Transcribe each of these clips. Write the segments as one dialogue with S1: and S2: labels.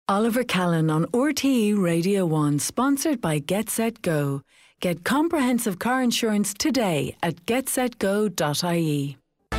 S1: Oliver Callan on RTE Radio 1, sponsored by Get Set Go. Get comprehensive car insurance today at getsetgo.ie.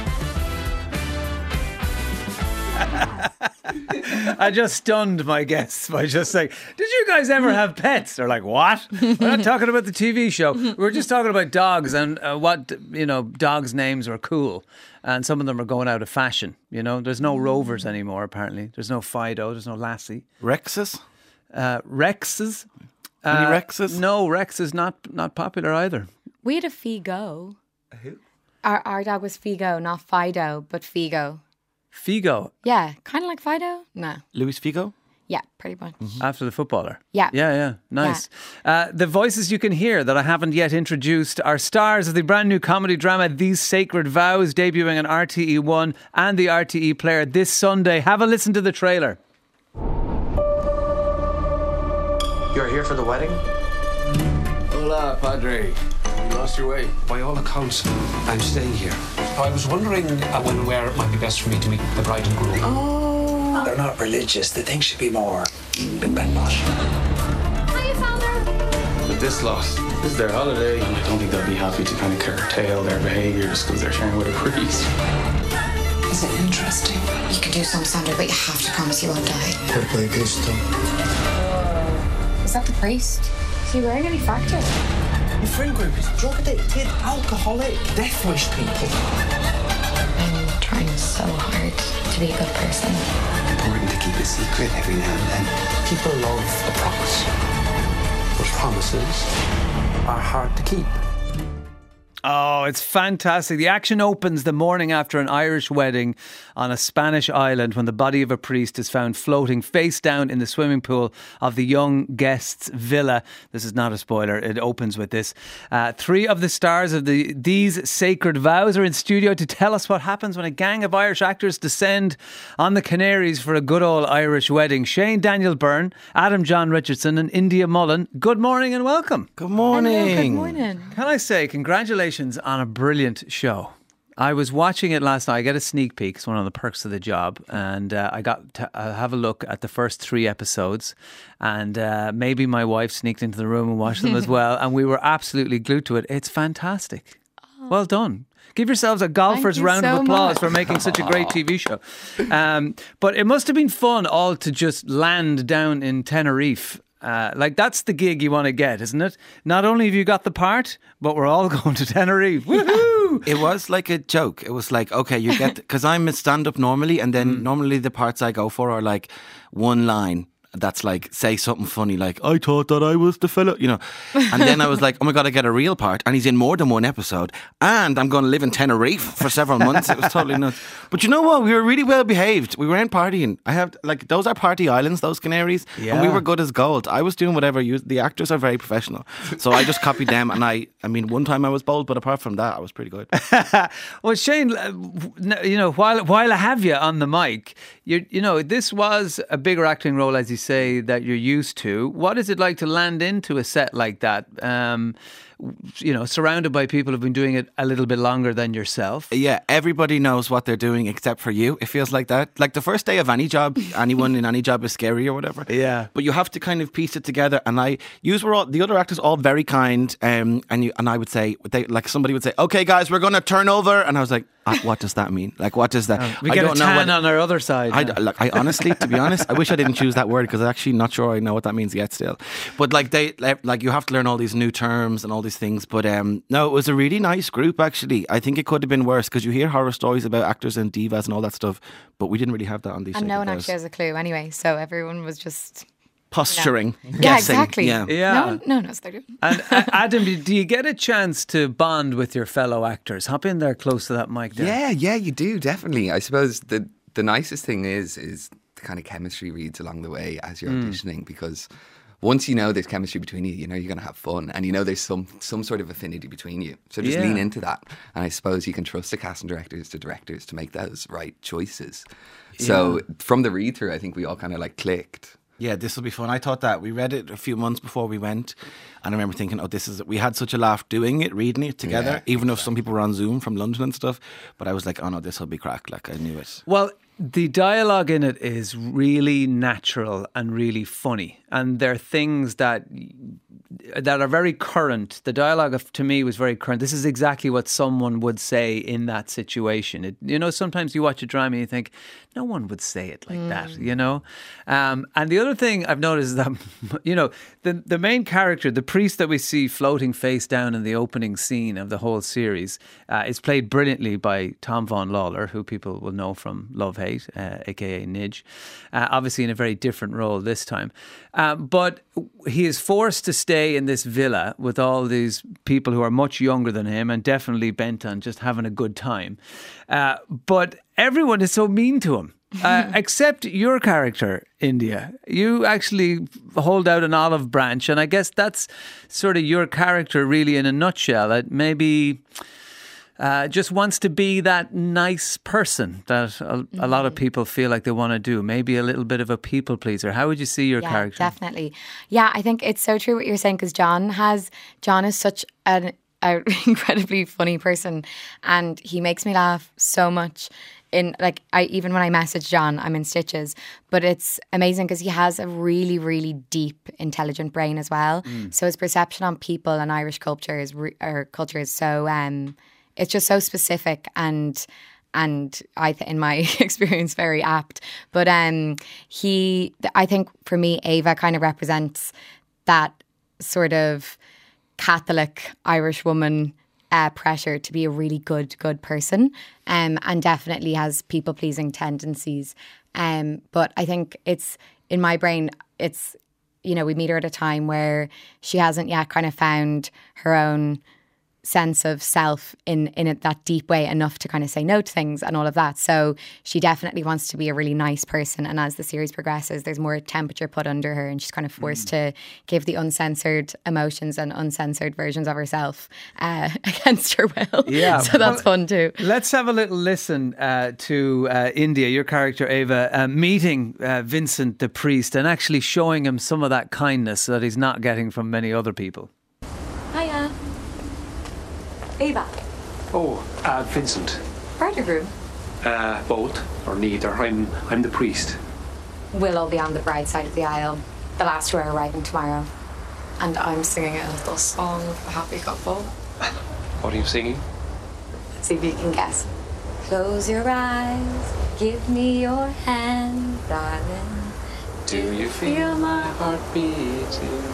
S2: I just stunned my guests by just saying, did you guys ever have pets? They're like, what? We're not talking about the TV show. We're just talking about dogs and what, dogs' names are cool. And some of them are going out of fashion. There's no Rovers anymore, apparently. There's no Fido. There's no Lassie.
S3: Rexes?
S2: Rexes?
S3: Any Rexes?
S2: No, Rex is not popular either.
S4: We had a Figo.
S3: A who?
S4: Our dog was Figo, not Fido, but Figo.
S2: Figo?
S4: Yeah, kind of like Fido. No.
S3: Luis Figo?
S4: Yeah, pretty much.
S2: After the footballer?
S4: Yeah.
S2: Yeah. Nice. Yeah. The voices you can hear that I haven't yet introduced are stars of the brand new comedy drama These Sacred Vows, debuting on RTE1 and the RTE Player this Sunday. Have a listen to the trailer.
S5: You're here for the wedding?
S6: Hola, Padre. You lost your way.
S5: By all accounts, I'm staying here. I was wondering when and where it might be best for me to meet the bride and groom.
S7: They're not religious. They think she'd be more big bang bosh.
S4: Hiya, founder.
S6: But this lot, this is their holiday, and I don't think they'll be happy to kind of curtail their behaviour just because they're sharing with a priest.
S7: Is it interesting?
S8: You can do some, Sandra, but you have to promise you won't die.
S7: Pepe Cristo.
S8: Is that the priest? Is he wearing any factor?
S7: My friend group is drug addicted, alcoholic, death wish people.
S8: I'm trying so hard to be a good person.
S7: Important to keep a secret every now and then. People love a promise. But promises are hard to keep.
S2: Oh, it's fantastic. The action opens the morning after an Irish wedding on a Spanish island when the body of a priest is found floating face down in the swimming pool of the young guest's villa. This is not a spoiler. It opens with this. Three of the stars of These Sacred Vows are in studio to tell us what happens when a gang of Irish actors descend on the Canaries for a good old Irish wedding. Shane Daniel Byrne, Adam John Richardson and India Mullen. Good morning and welcome.
S3: Good morning.
S4: Hello, good morning.
S2: Can I say congratulations on a brilliant show. I was watching it last night. I get a sneak peek. It's one of the perks of the job. And I got to have a look at the first 3 episodes. And maybe my wife sneaked into the room and watched them as well. And we were absolutely glued to it. It's fantastic. Well done. Give yourselves a golfer's round of applause for making such a great TV show. But it must have been fun all to just land down in Tenerife. That's the gig you want to get, isn't it? Not only have you got the part, but we're all going to Tenerife. Woohoo!
S3: It was like a joke. It was like, okay, you get... Because I'm a stand-up normally, and then normally the parts I go for are like one line. That's like, say something funny like, I thought that I was the fella, And then I was like, oh my God, I get a real part. And he's in more than one episode. And I'm going to live in Tenerife for several months. It was totally nuts. But you know what? We were really well behaved. We weren't partying. Those are party islands, those Canaries. Yeah. And we were good as gold. I was doing whatever. The actors are very professional. So I just copied them. And I mean, one time I was bold, but apart from that, I was pretty good.
S2: Well, Shane, while I have you on the mic, this was a bigger acting role, as you say, that you're used to. What is it like to land into a set like that? Surrounded by people who've been doing it a little bit longer than yourself.
S3: Yeah, everybody knows what they're doing except for you. It feels like that. Like the first day of any job, anyone in any job is scary or whatever.
S2: Yeah.
S3: But you have to kind of piece it together. And the other actors all very kind. And I would say, somebody would say, okay, guys, we're going to turn over. And I was like, what does that mean? Like, what does that?
S2: We get a tan on our other side.
S3: I honestly, to be honest, I wish I didn't choose that word because I'm actually not sure I know what that means yet still. But you have to learn all these new terms and all these things. But no, it was a really nice group actually. I think it could have been worse because you hear horror stories about actors and divas and all that stuff, but we didn't really have that on these.
S4: And no one actually has a clue anyway, so everyone was just
S3: posturing, guessing.
S4: Yeah, exactly.
S3: Yeah.
S4: No one knows what they're doing.
S2: And Adam, do you get a chance to bond with your fellow actors? Hop in there close to that mic there.
S9: Yeah, you do, definitely. I suppose the nicest thing is the kind of chemistry reads along the way as you're auditioning, because once you know there's chemistry between you, you know you're going to have fun, and you know there's some sort of affinity between you. So just lean into that, and I suppose you can trust the casting directors to make those right choices. So from the read through, I think we all kind of clicked.
S3: Yeah, this will be fun. I thought that. We read it a few months before we went, and I remember thinking, we had such a laugh doing it, reading it together, even if some people were on Zoom from London and stuff. But I was like, oh no, this will be crack. I knew it.
S2: Well, The dialogue in it is really natural and really funny, and there are things that are very current. The dialogue to me was very current. This is exactly what someone would say in that situation. Sometimes you watch a drama and you think, no one would say it like that, And the other thing I've noticed is that, the main character, the priest that we see floating face down in the opening scene of the whole series, is played brilliantly by Tom Vaughan Lawler, who people will know from Love Hate, aka Nidge, obviously in a very different role this time. But he is forced to stay in this villa with all these people who are much younger than him and definitely bent on just having a good time. But everyone is so mean to him. Except your character, India. You actually hold out an olive branch, and I guess that's sort of your character really in a nutshell. That maybe just wants to be that nice person that a lot of people feel like they want to do. Maybe a little bit of a people pleaser. How would you see your character?
S4: Definitely. Yeah, I think it's so true what you're saying, because John is such an incredibly funny person, and he makes me laugh so much. Even when I message John, I'm in stitches. But it's amazing because he has a really, really deep, intelligent brain as well. So his perception on people and Irish culture is so it's just so specific and in my experience, very apt. But I think for me, Ava kind of represents that sort of Catholic Irish woman pressure to be a really good person, and definitely has people-pleasing tendencies. But I think it's, in my brain, it's, we meet her at a time where she hasn't yet kind of found her own sense of self in that deep way enough to kind of say no to things and all of that. So she definitely wants to be a really nice person, and as the series progresses, there's more temperature put under her, and she's kind of forced to give the uncensored emotions and uncensored versions of herself against her will.
S2: Yeah,
S4: so that's fun too.
S2: Let's have a little listen to India, your character Ava, meeting Vincent the priest and actually showing him some of that kindness that he's not getting from many other people.
S8: Hiya. Ava.
S5: Oh, Vincent.
S8: Bride or groom?
S5: Both, or neither. I'm the priest.
S8: We'll all be on the bride side of the aisle. The last two are arriving tomorrow. And I'm singing a little song of a happy couple.
S5: What are you singing?
S8: Let's see if you can guess. Close your eyes, give me your hand, darling.
S5: Do you feel my heart beating?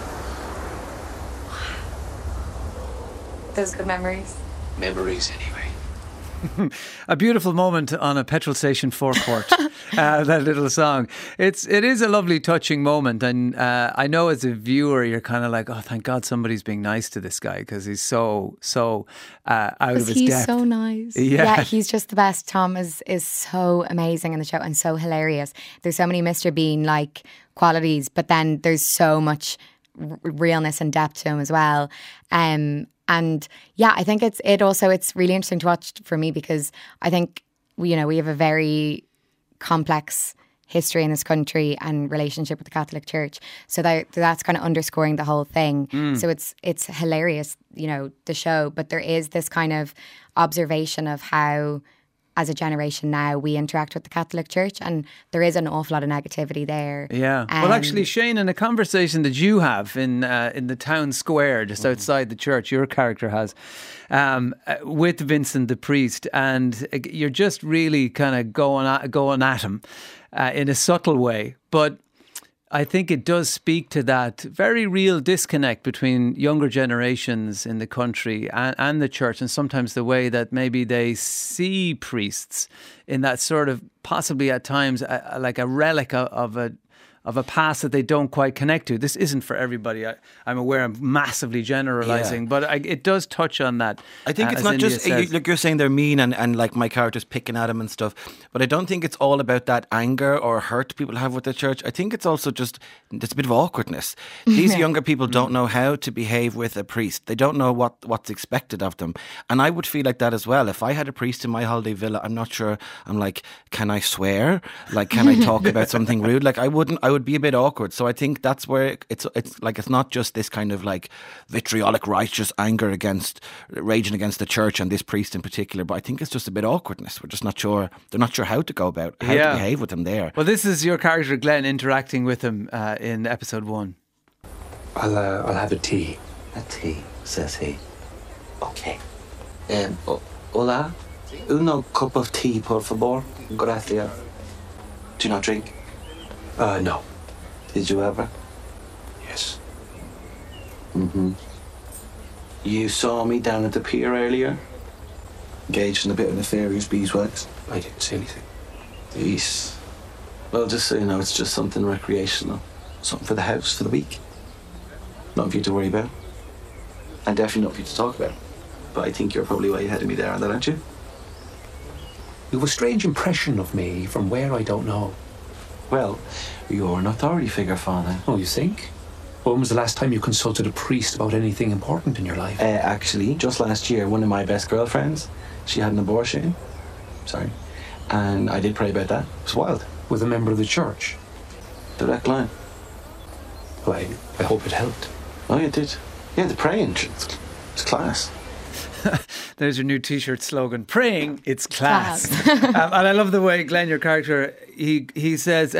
S8: Those good memories.
S5: Memories, anyway.
S2: A beautiful moment on a petrol station forecourt. That little song. It is a lovely, touching moment, and I know as a viewer you're kind of like, oh, thank God somebody's being nice to this guy, because he's so out of his depth.
S4: He's so nice. Yeah, he's just the best. Tom is so amazing in the show and so hilarious. There's so many Mr. Bean like qualities, but then there's so much realness and depth to him as well. And yeah, I think it's really interesting to watch for me, because I think, we have a very complex history in this country and relationship with the Catholic Church. So that's kind of underscoring the whole thing. So it's hilarious, the show, but there is this kind of observation of how, as a generation now, we interact with the Catholic Church, and there is an awful lot of negativity there.
S2: Yeah. Well, actually, Shane, in a conversation that you have in the town square just outside the church, your character has, with Vincent the priest, and you're just really kind of going at him in a subtle way, but I think it does speak to that very real disconnect between younger generations in the country and the church, and sometimes the way that maybe they see priests in that sort of, possibly at times, like a relic of a past that they don't quite connect to. This isn't for everybody. I'm aware I'm massively generalising, but it does touch on that.
S3: I think it's not
S2: India
S3: just,
S2: says.
S3: like you're saying they're mean and like my character's picking at him and stuff, but I don't think it's all about that anger or hurt people have with the church. I think it's also just, there's a bit of awkwardness. These younger people don't know how to behave with a priest. They don't know what's expected of them. And I would feel like that as well. If I had a priest in my holiday villa, I'm not sure I'm like, can I swear? Like, can I talk about something rude? Like, I would be a bit awkward. So I think that's where it's like, it's not just this kind of like vitriolic righteous anger raging against the church and this priest in particular, but I think it's just a bit awkwardness. We're just not sure, they're not sure how to go about, how to behave with him there.
S2: Well, this is your character Glenn interacting with him in episode 1.
S5: I'll have a tea.
S7: A tea, says he. Okay. Hola? Uno cup of tea, por favor. Gracias. Do you not drink?
S5: No.
S7: Did you ever?
S5: Yes.
S7: Mm-hmm. You saw me down at the pier earlier? Engaged in a bit of nefarious beeswax?
S5: I didn't say anything.
S7: Jeez. Well, just so you know, it's just something recreational. Something for the house, for the week. Nothing for you to worry about. And definitely not for you to talk about. But I think you're probably way ahead of me there on that, aren't you?
S5: You have a strange impression of me from where I don't know.
S7: Well, you're an authority figure, Father.
S5: Oh, you think? When was the last time you consulted a priest about anything important in your life?
S7: Actually, just last year, one of my best girlfriends, she had an abortion. Sorry. And I did pray about that. It was wild.
S5: With a member of the church?
S7: Direct line.
S5: Well, I hope it helped.
S7: Oh, you did? Yeah, the praying. It's class.
S2: There's your new T-shirt slogan: "Praying, it's class." And I love the way Glenn, your character, he says,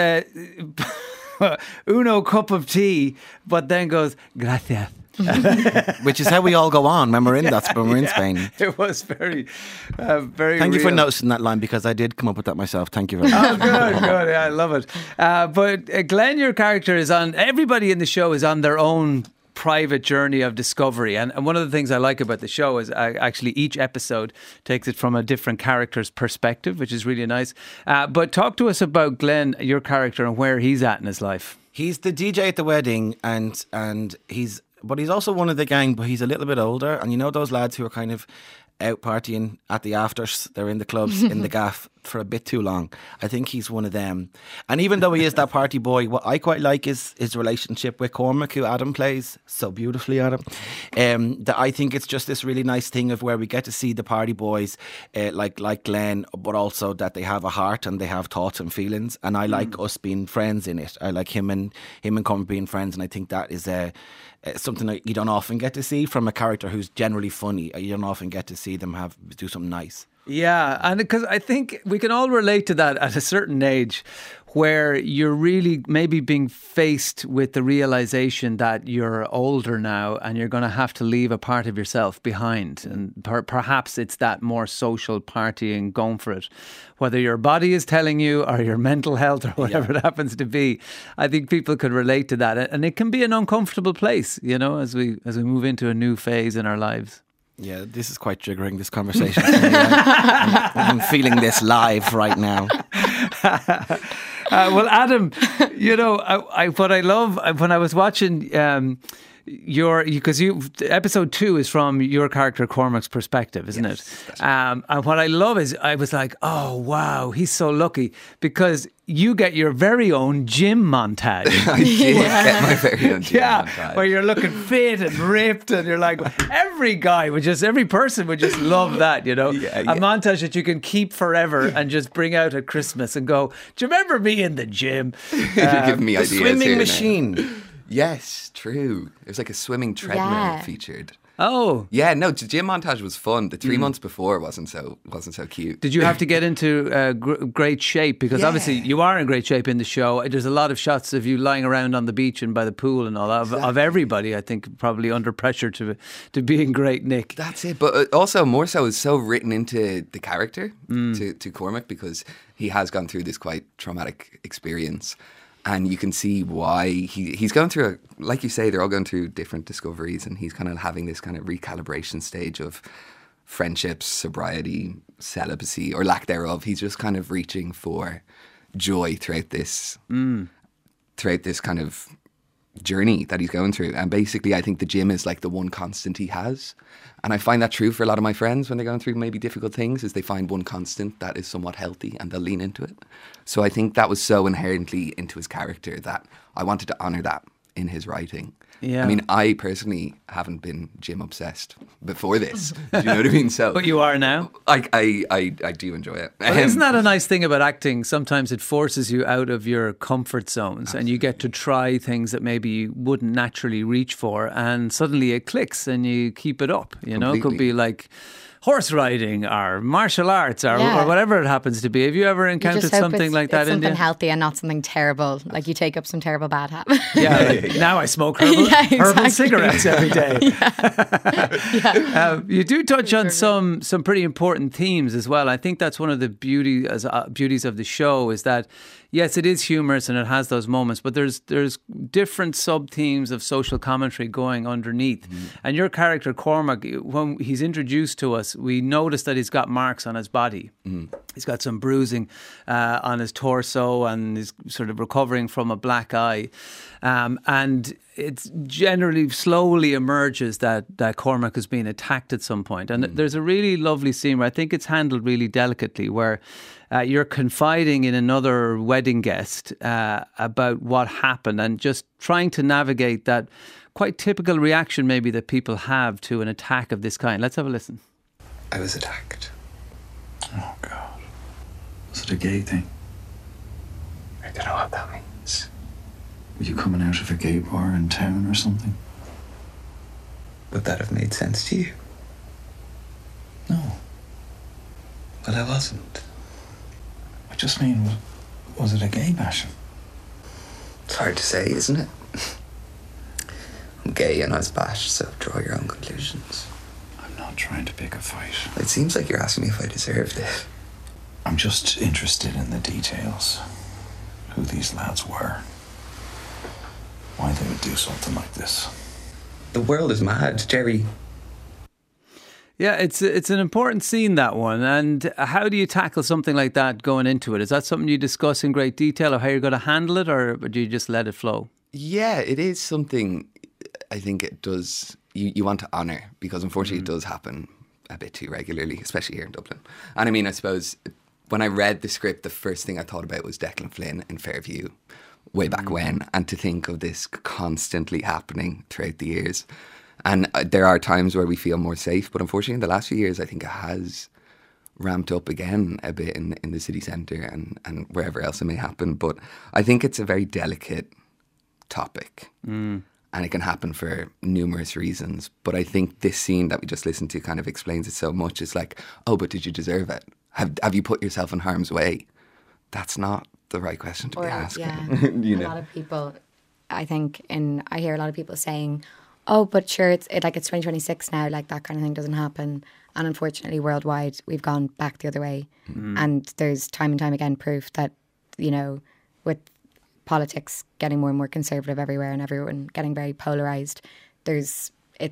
S2: "Uno cup of tea," but then goes, "Gracias."
S3: Which is how we all go on when we're in Spain.
S2: It was very, very.
S3: Thank you for
S2: real.
S3: noticing that line, because I did come up with that myself. Thank you very much.
S2: Oh, good. Yeah, I love it. But Glenn, your character is on. Everybody in the show is on their own private journey of discovery, and one of the things I like about the show is actually each episode takes it from a different character's perspective, which is really nice. But talk to us about Glenn, your character, and where he's at in his life.
S3: He's the DJ at the wedding, and he's also one of the gang, but he's a little bit older. And you know those lads who are kind of out partying at the afters, they're in the clubs, in the gaff for a bit too long. I think he's one of them. And even though he is that party boy, what I quite like is his relationship with Cormac, who Adam plays so beautifully, Adam. That I think it's just this really nice thing of where we get to see the party boys like Glenn, but also that they have a heart and they have thoughts and feelings. And I like us being friends in it. I like him and Cormac being friends, and I think that is something that you don't often get to see from a character who's generally funny. You don't often get to see them do something nice.
S2: Yeah, and because I think we can all relate to that at a certain age, where you're really maybe being faced with the realization that you're older now and you're going to have to leave a part of yourself behind. And perhaps it's that more social partying, going for it. Whether your body is telling you or your mental health or whatever it happens to be, I think people could relate to that. And it can be an uncomfortable place, you know, as we move into a new phase in our lives.
S3: Yeah, this is quite triggering, this conversation. I'm feeling this live right now.
S2: Well, Adam, you know, what I love when I was watching episode 2 is from your character Cormac's perspective, isn't it? And what I love is I was like, oh wow, he's so lucky, because you get your very own gym montage.
S9: I did get my very own gym montage.
S2: Where you're looking fit and ripped, and you're like, every person would just love that, you know? A montage that you can keep forever and just bring out at Christmas and go, do you remember me in the gym?
S9: You're giving me ideas.
S3: Swimming machine.
S9: Yes, true. It was like a swimming treadmill featured.
S2: Oh.
S9: Yeah, no, the gym montage was fun. The 3 months before wasn't so cute.
S2: Did you have to get into great shape? Because obviously you are in great shape in the show. There's a lot of shots of you lying around on the beach and by the pool and all that, of everybody, I think, probably under pressure to be in great nick.
S9: That's it. But also more so is so written into the character, to Cormac, because he has gone through this quite traumatic experience. And you can see why he's going through, like you say, they're all going through different discoveries, and he's kind of having this kind of recalibration stage of friendships, sobriety, celibacy, or lack thereof. He's just kind of reaching for joy throughout this kind of journey that he's going through. And basically, I think the gym is like the one constant he has. And I find that true for a lot of my friends when they're going through maybe difficult things, is they find one constant that is somewhat healthy and they'll lean into it. So I think that was so inherently into his character that I wanted to honour that in his writing.
S2: Yeah.
S9: I mean, I personally haven't been gym obsessed before this. Do you know what I mean? So,
S2: But you are now.
S9: I do enjoy it.
S2: Well, isn't that a nice thing about acting? Sometimes it forces you out of your comfort zones and you get to try things that maybe you wouldn't naturally reach for, and suddenly it clicks and you keep it up. You know, it could be like horse riding or martial arts or whatever it happens to be. Have you ever encountered something like that,
S4: it's something
S2: India?
S4: healthy and not something terrible. Like you take up some terrible bad habit.
S2: Yeah, like, now I smoke herbal cigarettes every day. You do touch on some pretty important themes as well. I think that's one of the beauties of the show is that, yes, it is humorous and it has those moments, but there's different sub-themes of social commentary going underneath. And your character, Cormac, when he's introduced to us, we notice that he's got marks on his body. He's got some bruising on his torso and he's sort of recovering from a black eye. And it's generally slowly emerges that Cormac has been attacked at some point. And there's a really lovely scene where I think it's handled really delicately, where you're confiding in another wedding guest about what happened and just trying to navigate that quite typical reaction maybe that people have to an attack of this kind. Let's have a listen.
S6: I was attacked.
S10: Oh, God. Was it a gay thing?
S6: I don't know what that means.
S10: Were you coming out of a gay bar in town or something?
S6: Would that have made sense to you?
S10: No.
S6: Well, I wasn't.
S10: I just mean, was it a gay bashing?
S6: It's hard to say, isn't it? I'm gay and I was bashed, so draw your own conclusions.
S10: I'm not trying to pick a fight.
S6: It seems like you're asking me if I deserved it.
S10: I'm just interested in the details. Who these lads were. Why they would do something like this.
S6: The world is mad, Jerry.
S2: Yeah, it's an important scene, that one. And how do you tackle something like that going into it? Is that something you discuss in great detail of how you're going to handle it, or do you just let it flow?
S9: Yeah, it is something I think it does. You want to honour, because unfortunately it does happen a bit too regularly, especially here in Dublin. And I mean, I suppose when I read the script, the first thing I thought about was Declan Flynn in Fairview way back when, and to think of this constantly happening throughout the years. And there are times where we feel more safe, but unfortunately in the last few years I think it has ramped up again a bit in the city centre and wherever else it may happen. But I think it's a very delicate topic and it can happen for numerous reasons. But I think this scene that we just listened to kind of explains it so much. It's like, oh, but did you deserve it? Have you put yourself in harm's way? That's not the right question to be asking.
S4: Yeah.
S9: You know?
S4: A lot of people, I think, I hear a lot of people saying, oh, but sure, it's 2026 now, like that kind of thing doesn't happen. And unfortunately, worldwide, we've gone back the other way. And there's time and time again proof that, you know, with politics getting more and more conservative everywhere and everyone getting very polarised, it's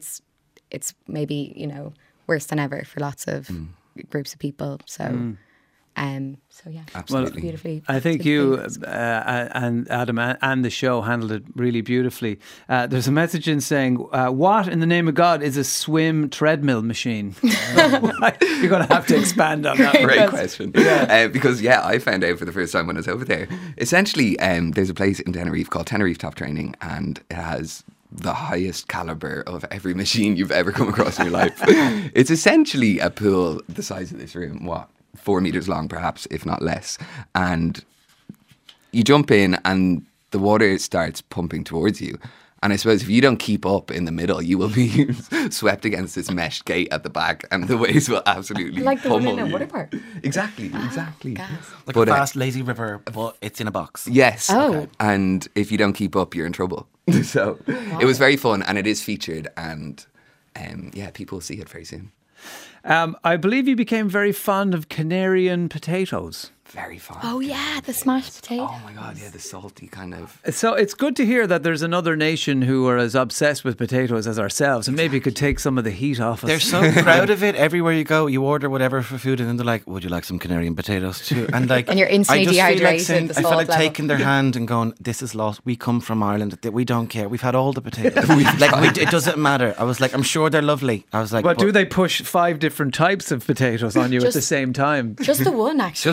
S4: maybe, you know, worse than ever for lots of groups of people. So... So yeah,
S9: absolutely.
S4: Beautifully.
S2: I think you and Adam and the show handled it really beautifully. There's a message in saying, what in the name of God is a swim treadmill machine? You're going to have to expand on that.
S9: Great question. Yeah. Because I found out for the first time when I was over there. Essentially, there's a place in Tenerife called Tenerife Top Training, and it has the highest caliber of every machine you've ever come across in your life. It's essentially a pool the size of this room. 4 meters long, perhaps, if not less. And you jump in and the water starts pumping towards you. And I suppose if you don't keep up in the middle, you will be swept against this mesh gate at the back and the waves will absolutely
S4: like the one
S9: pummel
S4: in a
S9: you.
S4: water park.
S9: Exactly.
S3: Like a fast, lazy river, but it's in a box.
S9: Yes.
S4: Oh. Okay.
S9: And if you don't keep up, you're in trouble. So it was very fun, and it is featured, and people will see it very soon.
S2: I believe you became very fond of Canarian potatoes.
S9: Very fond.
S4: Oh yeah, the smashed potatoes.
S9: Oh my God, yeah, the salty kind of.
S2: So it's good to hear that there's another nation who are as obsessed with potatoes as ourselves, and maybe could take some of the heat off us.
S3: They're so proud of it. Everywhere you go, you order whatever for food, and then they're like, "Would you like some Canarian potatoes too?" And like,
S4: and you're instantly dehydrated.
S3: I feel like taking their hand and going, "This is lost. We come from Ireland. We don't care. We've had all the potatoes. It doesn't matter." I was like, "I'm sure they're lovely." I was like,
S2: "But do they push 5 different types of potatoes on you at the same time?"
S4: Just the one, actually.
S3: Just the one.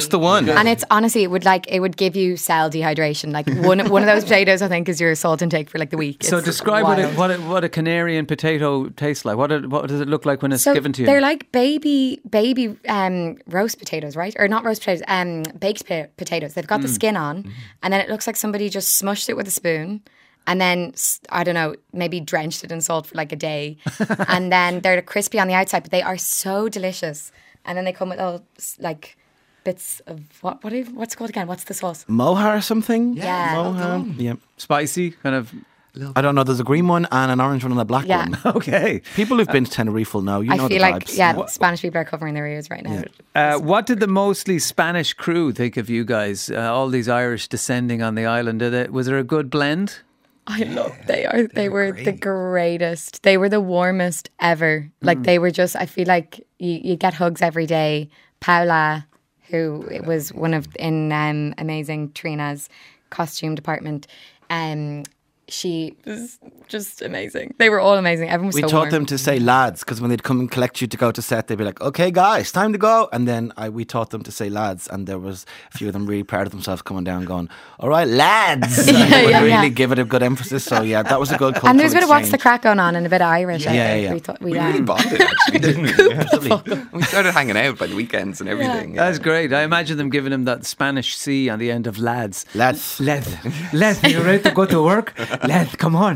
S3: fun.
S4: And it's honestly, it would give you cell dehydration. Like one of those potatoes, I think, is your salt intake for like the week.
S2: So
S4: It's
S2: describe
S4: wild.
S2: what a Canarian potato tastes like. What does it look like when it's
S4: So
S2: given to you?
S4: they're like baby roast potatoes, right? Or not roast potatoes, baked potatoes. They've got the skin on, and then it looks like somebody just smushed it with a spoon, and then I don't know, maybe drenched it in salt for like a day, and then they're crispy on the outside, but they are so delicious. And then they come with all like bits of what's it called again? What's the sauce?
S3: Moha or something?
S4: Yeah.
S3: Moha. Yeah.
S2: Spicy, kind of.
S3: I don't know. There's a green one and an orange one and a black
S4: Yeah.
S3: one.
S2: Okay.
S3: People who've been to Tenerife will know. You know
S4: I feel
S3: the
S4: like
S3: vibes.
S4: Spanish people are covering their ears right now.
S2: What did the mostly Spanish crew think of you guys? All these Irish descending on the island. Was there a good blend?
S4: I love they were the greatest. They were the warmest ever. Like they were just, I feel like you get hugs every day. Paula, who was one of in amazing Trina's costume department, she was just amazing. They were all amazing. Everyone was
S3: We
S4: so
S3: taught
S4: warm.
S3: them to say lads because when they'd come and collect you to go to set, they'd be like, "Okay, guys, time to go." And then we taught them to say lads, and there was a few of them really proud of themselves coming down, going, "All right, lads." And they would really give it a good emphasis. So yeah, that was a good cultural
S4: And there's a bit of what's the
S3: exchange.
S4: crack going on and a bit of Irish. I
S3: Yeah,
S4: think.
S3: yeah.
S4: We thought
S9: We really bonded, actually, didn't we? We started hanging out by the weekends and everything.
S2: That's great. I imagine them giving him that Spanish C on the end of lads.
S3: Lads.
S2: Lads, you ready to go to work? Lads, come on.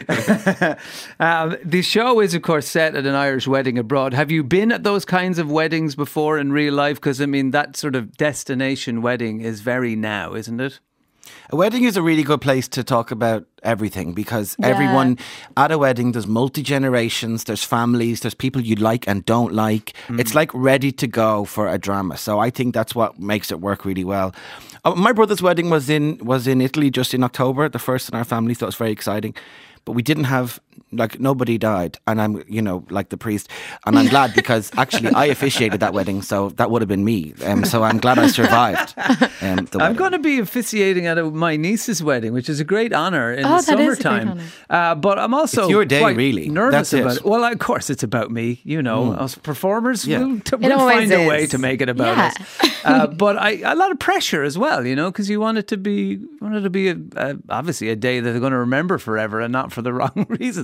S2: The show is, of course, set at an Irish wedding abroad. Have you been at those kinds of weddings before in real life? Because, I mean, that sort of destination wedding is very now, isn't it?
S3: A wedding is a really good place to talk about everything because everyone at a wedding, there's multi-generations, there's families, there's people you like and don't like. It's like ready to go for a drama. So I think that's what makes it work really well. My brother's wedding was in Italy just in October, the first in our family, so it was very exciting. But we didn't have, like, nobody died. And I'm, like the priest. And I'm glad because actually I officiated that wedding, so that would have been me. So I'm glad I survived the
S2: I'm
S3: wedding.
S2: going to be officiating at my niece's wedding, which is a great honour in the
S4: that is a great
S2: summertime. But I'm also
S3: It's your day,
S2: quite
S3: really.
S2: nervous
S3: That's
S2: about
S3: it.
S2: it. Well, of course, it's about me. Us performers,
S3: Yeah.
S2: we'll
S4: always
S2: find a way
S4: is.
S2: to make it about
S4: Yeah.
S2: us. But a lot of pressure as well, because you want it to be obviously a day that they're going to remember forever and not for the wrong reasons.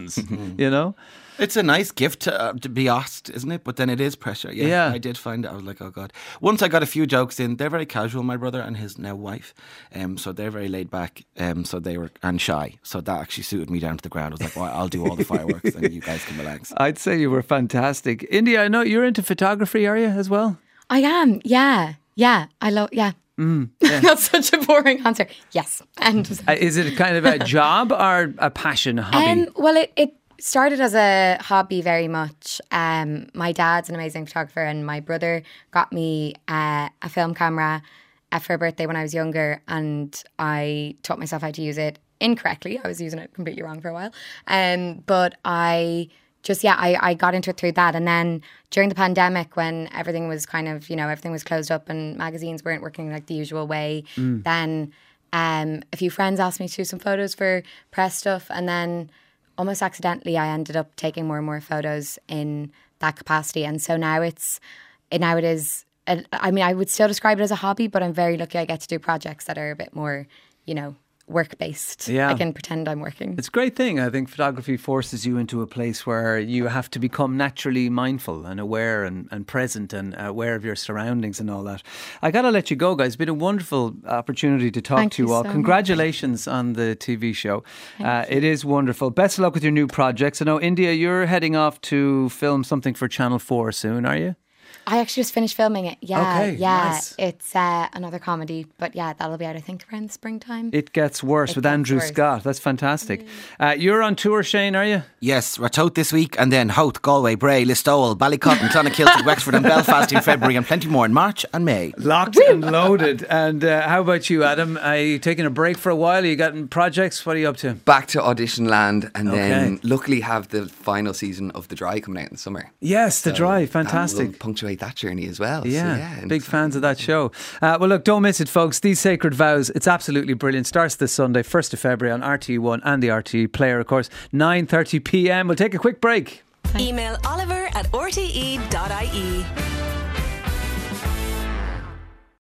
S3: It's a nice gift to be asked, isn't it? But then it is pressure.
S2: Yeah.
S3: I did find it. I was like, oh God. Once I got a few jokes in. They're very casual, my brother and his now wife. So they're very laid back. So they were and shy. So that actually suited me down to the ground. I was like, well, I'll do all the fireworks and you guys can relax.
S2: I'd say you were fantastic. India, I know you're into photography, are you, as well?
S4: I am. Yeah. I love. Yeah. That's such a boring answer. Yes. And
S2: Is it kind of a job or a passion, a hobby?
S4: well, it started as a hobby very much. My dad's an amazing photographer, and my brother got me a film camera for a birthday when I was younger, and I taught myself how to use it incorrectly. I was using it completely wrong for a while. But I got into it through that. And then during the pandemic, when everything was kind of, everything was closed up and magazines weren't working like the usual way, then a few friends asked me to do some photos for press stuff. And then almost accidentally, I ended up taking more and more photos in that capacity. And so now it is, I would still describe it as a hobby, but I'm very lucky I get to do projects that are a bit more, work-based.
S2: Yeah.
S4: I can pretend I'm working.
S2: It's a great thing. I think photography forces you into a place where you have to become naturally mindful and aware and present and aware of your surroundings and all that. I got to let you go, guys. It's been a wonderful opportunity to talk
S4: Thank
S2: to you
S4: you
S2: all.
S4: so
S2: Congratulations on the TV show. It is wonderful. Best of luck with your new projects. I know, India, you're heading off to film something for Channel 4 soon, are you?
S4: I actually just finished filming it. Yeah,
S2: Okay,
S4: yeah.
S2: nice.
S4: It's another comedy, but yeah, that'll be out, I think, around the springtime.
S2: It Gets Worse
S4: It
S2: with
S4: Gets
S2: Andrew
S4: Worse.
S2: Scott. That's fantastic. You're on tour, Shane, are you?
S3: Yes, Ratoath this week and then Howth, Galway, Bray, Listowel, Ballycotton, Clonakilty, Wexford and Belfast in February and plenty more in March and May.
S2: Locked and loaded. And how about you, Adam? Are you taking a break for a while? Are you getting projects? What are you up to?
S9: Back to audition land, and then
S2: Okay.
S9: luckily have the final season of The Dry coming out in the summer.
S2: Yes, The
S9: So
S2: Drive.
S9: that
S2: Fantastic.
S9: will punctuate that journey as well.
S2: Yeah,
S9: So,
S2: big fans of that show. Well, look, don't miss it, folks. These Sacred Vows, it's absolutely brilliant. Starts this Sunday, 1st of February on RTE1 and the RTE Player, of course, 9:30 p.m. We'll take a quick break.
S11: Email Oliver@rte.ie.